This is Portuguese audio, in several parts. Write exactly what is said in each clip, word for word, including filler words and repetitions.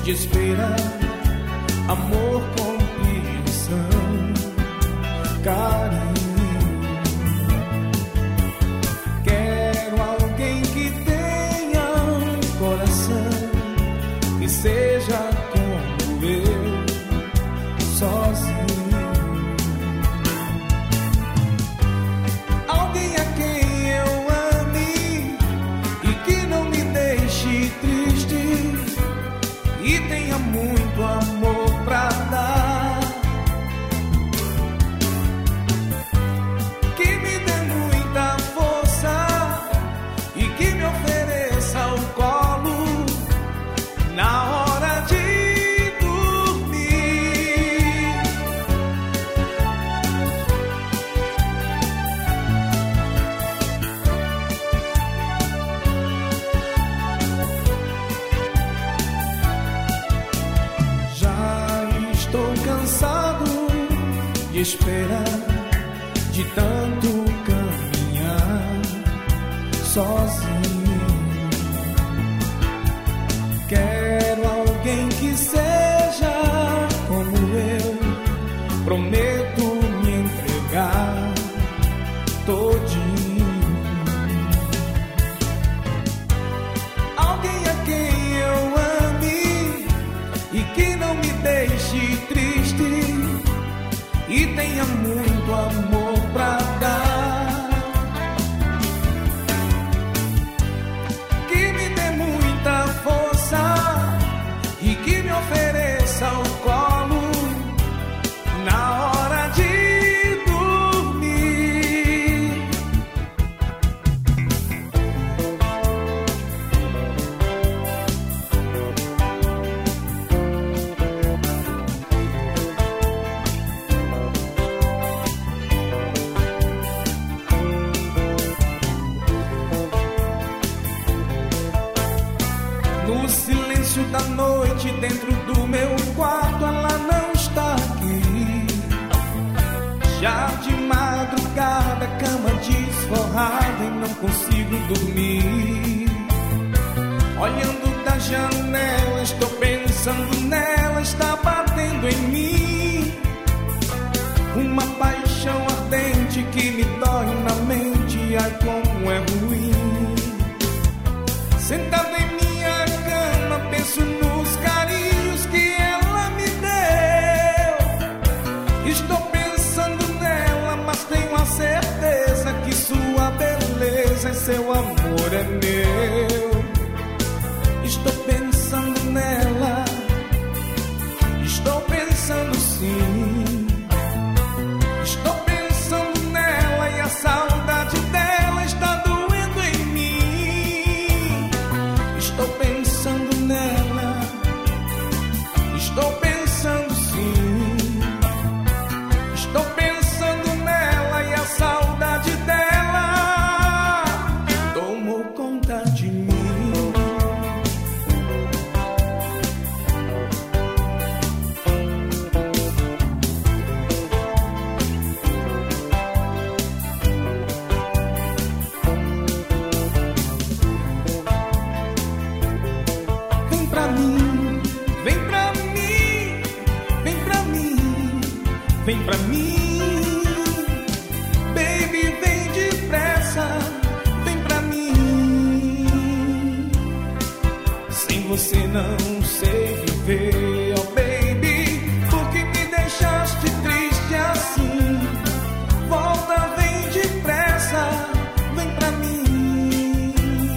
espera, amor, compreensão, carinho. Quero alguém que tenha um coração que seja como eu, sozinho. Alguém a quem eu ame e que não me deixe triste e tenha muito amor pra dar, que me dê muita força e que me ofereça o colo na hora de dormir. Já estou cansado de esperar, de tanto caminhar sozinho. Quero alguém que seja como eu, prometo me entregar todinho. Alguém a quem eu ame e que não me deixe triste e tenha muito amor pra dar, que me dê muita força e que me ofereça o colo na hora de dormir. No silêncio da noite, dentro do meu quarto, ela não está aqui. Já de madrugada, cama desforrada e não consigo dormir. Olhando da janela, estou pensando nela, está batendo em mim. Uma paixão ardente que me dói na mente, ai como é ruim. Sentado em minha cama, penso nos carinhos que ela me deu. Estou pensando nela, mas tenho a certeza que sua beleza e seu amor é meu. Estou pensando nela, estou pensando sim. Estou pensando nela e a saudade dela está doendo em mim. Estou pensando nela, estou pensando sim. Estou pensando nela e a saudade dela tomou conta de mim. Vem pra mim, vem pra mim, vem pra mim, vem pra mim. Baby, vem depressa, vem pra mim. Sem você não sei viver, oh baby, por que me deixaste triste assim? Volta, vem depressa, vem pra mim.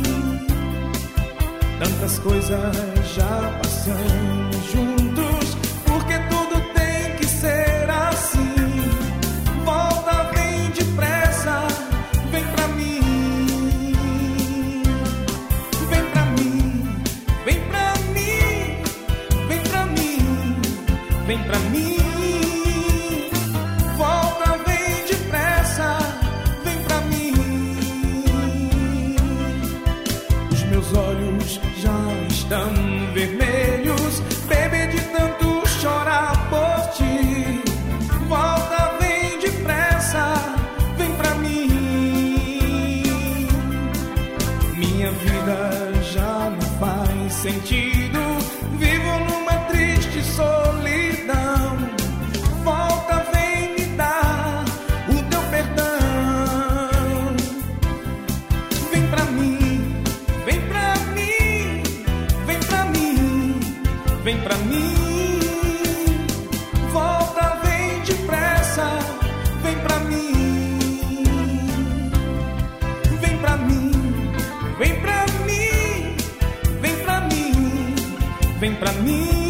Tantas coisas já passamos juntos, porque tudo tem que ser assim. Volta, vem depressa, vem pra mim. Vem pra mim, vem pra mim, vem pra mim, vem pra mim. Volta, vem depressa, vem pra mim. Os meus olhos já estão vermelhos, bebê, de tanto chorar por ti. Volta, vem depressa, vem pra mim. Minha vida já não faz sentido, vivo numa vem pra mim. Volta, vem depressa, vem pra mim. Vem pra mim, vem pra mim, vem pra mim, vem pra mim.